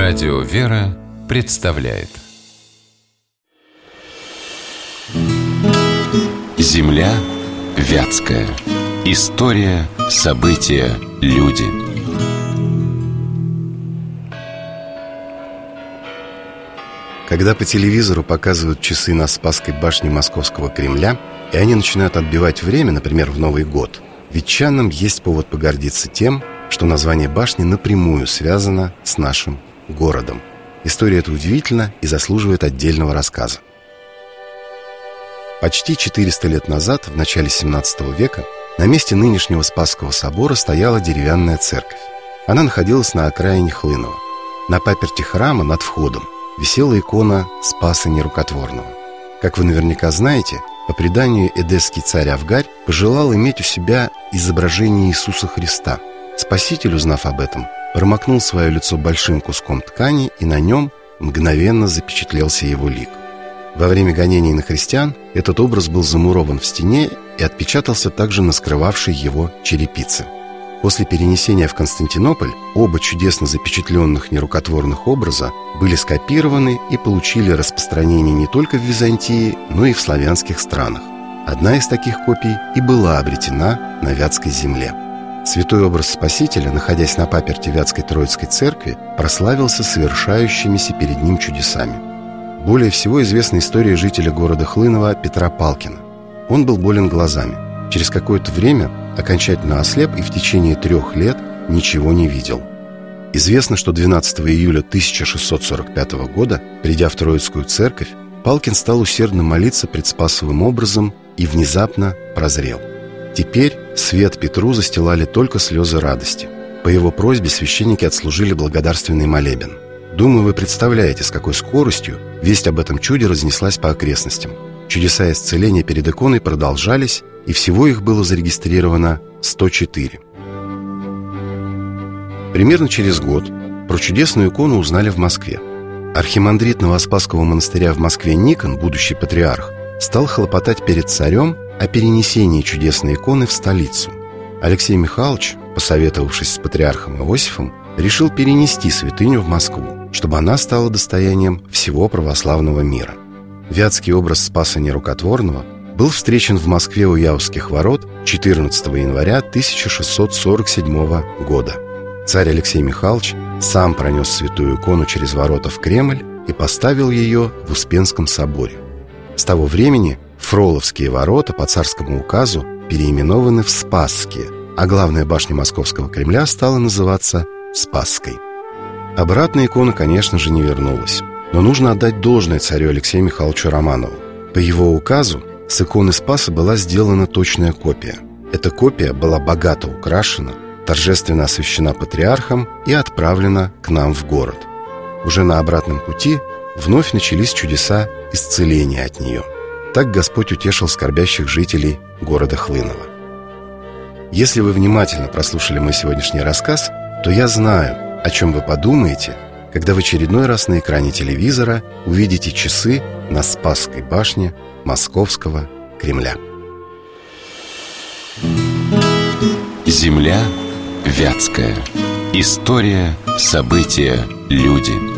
Радио «Вера» представляет Земля Вятская. История, события, люди. Когда по телевизору показывают часы на Спасской башне Московского Кремля, и они начинают отбивать время, например, в Новый год, вятчанам есть повод погордиться тем, что название башни напрямую связано с нашим городом. История эта удивительна и заслуживает отдельного рассказа. Почти 400 лет назад, в начале 17 века, на месте нынешнего Спасского собора стояла деревянная церковь. Она находилась на окраине Хлынова. На паперти храма над входом висела икона Спаса Нерукотворного. Как вы наверняка знаете, по преданию эдесский царь Авгарь пожелал иметь у себя изображение Иисуса Христа. Спаситель, узнав об этом, промокнул свое лицо большим куском ткани, и на нем мгновенно запечатлелся его лик. Во время гонений на христиан этот образ был замурован в стене и отпечатался также на скрывавшей его черепице. После перенесения в Константинополь оба чудесно запечатленных нерукотворных образа были скопированы и получили распространение не только в Византии, но и в славянских странах. Одна из таких копий и была обретена на Вятской земле. Святой образ Спасителя, находясь на паперти Вятской Троицкой церкви, прославился совершающимися перед ним чудесами. Более всего известна история жителя города Хлынова Петра Палкина. Он был болен глазами. Через какое-то время окончательно ослеп и в течение 3 лет ничего не видел. Известно, что 12 июля 1645 года, придя в Троицкую церковь, Палкин стал усердно молиться пред Спасовым образом и внезапно прозрел. Теперь свет Петру застилали только слезы радости. По его просьбе священники отслужили благодарственный молебен. Думаю, вы представляете, с какой скоростью весть об этом чуде разнеслась по окрестностям. Чудеса исцеления перед иконой продолжались, и всего их было зарегистрировано 104. Примерно через год про чудесную икону узнали в Москве. Архимандрит Новоспасского монастыря в Москве Никон, будущий патриарх, стал хлопотать перед царем о перенесении чудесной иконы в столицу. Алексей Михайлович, посоветовавшись с патриархом Иосифом, решил перенести святыню в Москву, чтобы она стала достоянием всего православного мира. Вятский образ Спаса Нерукотворного был встречен в Москве у Яузских ворот 14 января 1647 года. Царь Алексей Михайлович сам пронес святую икону через ворота в Кремль и поставил ее в Успенском соборе. С того времени Фроловские ворота по царскому указу переименованы в Спасские, а главная башня Московского Кремля стала называться Спасской. Обратно икона, конечно же, не вернулась. Но нужно отдать должное царю Алексею Михайловичу Романову. По его указу с иконы Спаса была сделана точная копия. Эта копия была богато украшена, торжественно освящена патриархом и отправлена к нам в город. Уже на обратном пути вновь начались чудеса исцеления от нее. Так Господь утешил скорбящих жителей города Хлынова. Если вы внимательно прослушали мой сегодняшний рассказ, то я знаю, о чем вы подумаете, когда в очередной раз на экране телевизора увидите часы на Спасской башне Московского Кремля. Земля Вятская. История, события, люди.